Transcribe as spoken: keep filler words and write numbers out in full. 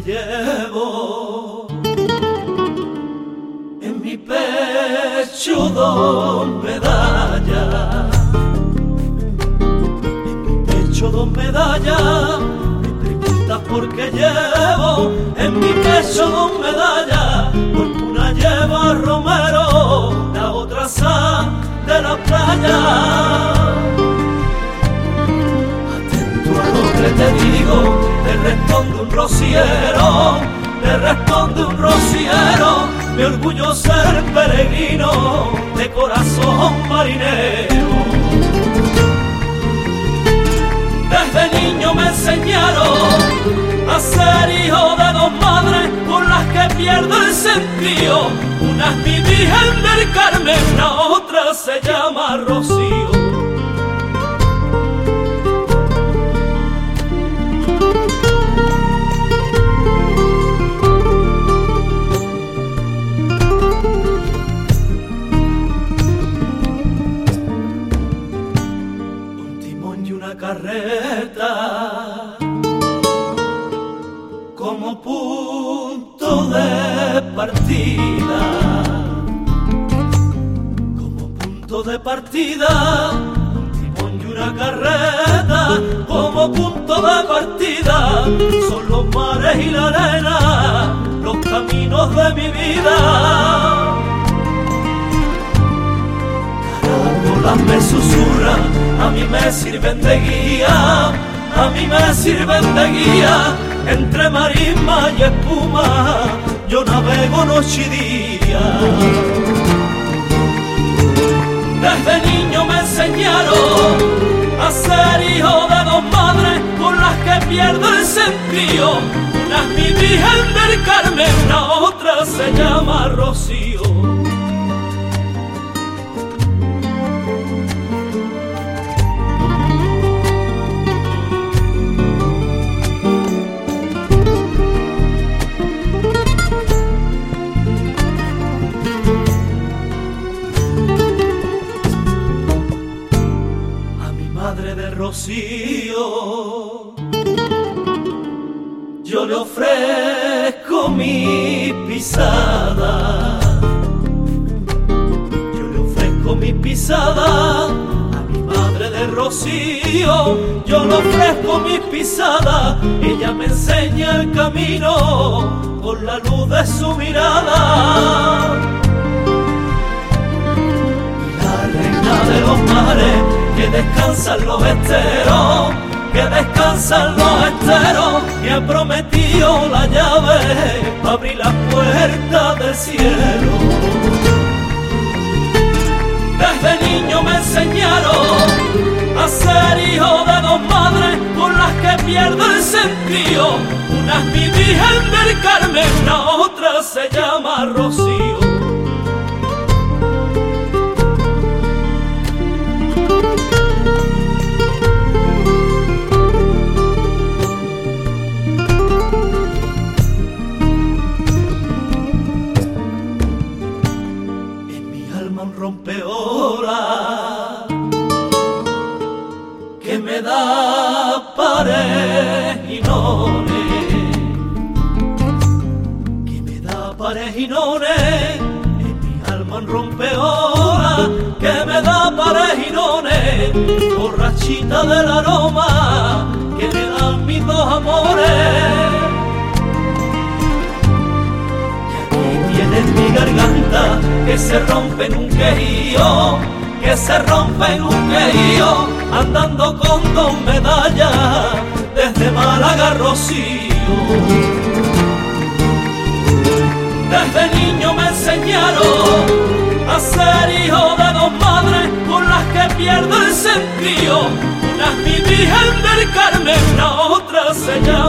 llevo en mi pecho dos medallas, en mi pecho dos medallas. Me preguntas por qué llevo en mi pecho dos medallas, porque una lleva romero, la otra sal de la playa. Atento a lo que te digo, te responde un rociero, te responde un rociero. Mi orgullo ser peregrino, de corazón marinero. Desde niño me enseñaron a ser hijo de dos madres por las que pierdo el sentido. Una es mi Virgen del Carmen, la otra se llama Rocío. Carreta como punto de partida, como punto de partida, un timón y una carreta como punto de partida, son los mares y la arena, los caminos de mi vida. Caracolas me susurran, a mí me sirven de guía, a mí me sirven de guía. Entre marisma y espuma yo navego noche y día. Desde niño me enseñaron a ser hijo de dos madres por las que pierdo el sentido. Una es mi Virgen del Carmen, la otra se llama Rocío. Rocío, yo le ofrezco mi pisada, yo le ofrezco mi pisada a mi madre de Rocío, yo le ofrezco mi pisada, ella me enseña el camino con la luz de su mirada. Y la reina de los mares, que descansan los esteros, que descansan los esteros, que ha prometido la llave para abrir las puertas del cielo. Desde niño me enseñaron a ser hijo de dos madres por las que pierdo el sentido. Una es mi Virgen del Carmen, la otra se llama Rocío. Rompeola que me da parejinones, que me da parejinones, en mi alma un rompeola que me da parejinones, borrachita del aroma que me dan mis dos amores. En mi garganta que se rompe en un quejío, que se rompe en un quejío, andando con dos medallas desde Málaga a Rocío. Desde niño me enseñaron a ser hijo de dos madres por las que pierdo el sentido. Una es mi Virgen del Carmen, la otra se llama